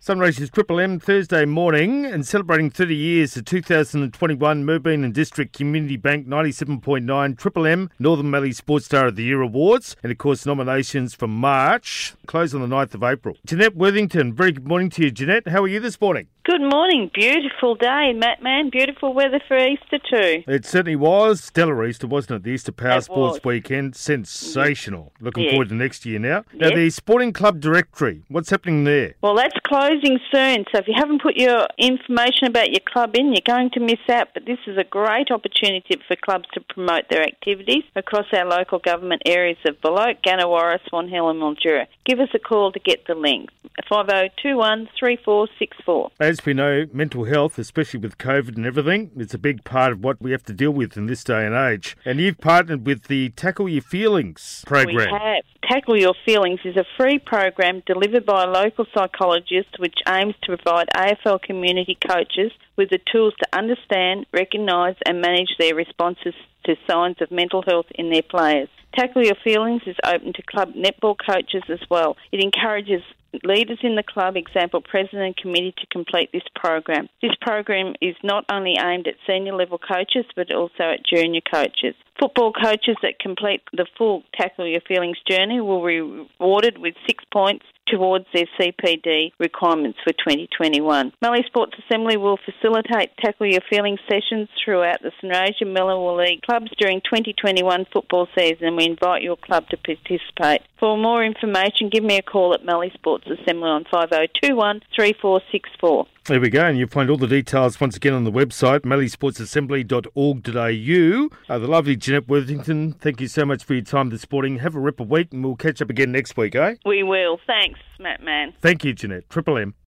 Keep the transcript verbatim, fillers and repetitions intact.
Sunraysia's Triple M Thursday morning and celebrating thirty years the two thousand twenty-one Mooraboon and District Community Bank ninety-seven point nine Triple M Northern Valley Sports Star of the Year Awards, and of course nominations for March close on the ninth of April. Jeanette Worthington, very good morning to you, Jeanette. How are you this morning? Good morning. Beautiful day, Matt Man. Beautiful weather for Easter too. It certainly was. Stellar Easter, wasn't it? The Easter Power It Sports was. Weekend. Sensational. Looking Yeah. forward to next year now. Now, Yep. the Sporting Club Directory, what's happening there? Well, that's closing soon, so if you haven't put your information about your club in, you're going to miss out. But this is a great opportunity for clubs to promote their activities across our local government areas of Beloit, Gannawarra, Swan Hill and Mildura. Give us a call to get the link. five oh two one three four six four. As we know, mental health, especially with COVID and everything, it's a big part of what we have to deal with in this day and age. And you've partnered with the Tackle Your Feelings program. We have. Tackle Your Feelings is a free program delivered by a local psychologist which aims to provide A F L community coaches with the tools to understand, recognise and manage their responses to signs of mental health in their players. Tackle Your Feelings is open to club netball coaches as well. It encourages leaders in the club, example president and committee, to complete this program. This program is not only aimed at senior level coaches but also at junior coaches. Football coaches that complete the full Tackle Your Feelings journey will be rewarded with six points towards their C P D requirements for twenty twenty-one. Mallee Sports Assembly will facilitate Tackle Your Feelings sessions throughout the Sunraysia Millewa League clubs during twenty twenty-one football season, and we invite your club to participate. For more information, give me a call at Mallee Sports Assembly on five oh two one three four six four. There we go, and you'll find all the details once again on the website, mallee sports assembly dot org dot a u. Uh, the lovely Jeanette Worthington, thank you so much for your time this morning. Have a ripper week, and we'll catch up again next week, eh? We will. Thanks, Matt Man. Thank you, Jeanette. Triple M.